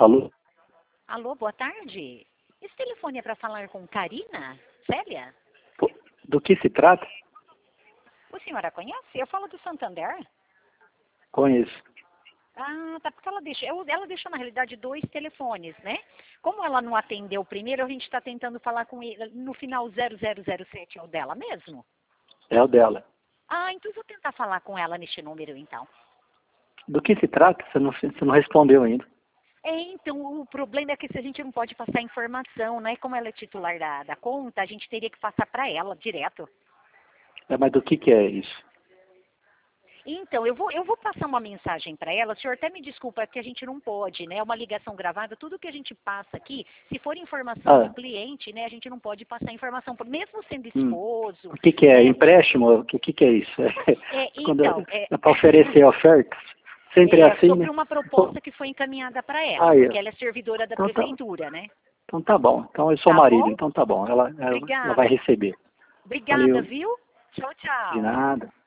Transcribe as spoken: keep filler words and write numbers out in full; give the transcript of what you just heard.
Alô? Alô, boa tarde. Esse telefone é para falar com Karina? Célia? Pô, do que se trata? A senhora conhece? Eu falo do Santander. Conheço. Ah, tá, porque ela deixou, eu- ela deixou na realidade dois telefones, né? Como ela não atendeu o primeiro, a gente está tentando falar com ele. No final zero zero zero sete é o dela mesmo? É o dela. Ah, então eu vou tentar falar com ela neste número então. Do que se trata? Você não, você não respondeu ainda. É, então, o problema é que se a gente não pode passar informação, né? Como ela é titular da, da conta, a gente teria que passar para ela direto. É, mas do que que é isso? Então, eu vou, eu vou passar uma mensagem para ela. O senhor até me desculpa, é que a gente não pode, né? É uma ligação gravada. Tudo que a gente passa aqui, se for informação Ah, do cliente, né? A gente não pode passar informação, mesmo sendo hum. esposo. O que que é? Né? Empréstimo? O que que que é isso? É, Quando então, é, é para oferecer ofertas? Sempre é é assim, sobre né? uma proposta que foi encaminhada para ela, Aí, porque ela é servidora da então tá, prefeitura, né? então tá bom. Então eu sou o Tá marido, bom? então tá bom. Ela, ela, ela vai Obrigada. receber. Obrigada, Valeu. viu? Tchau, De tchau. nada.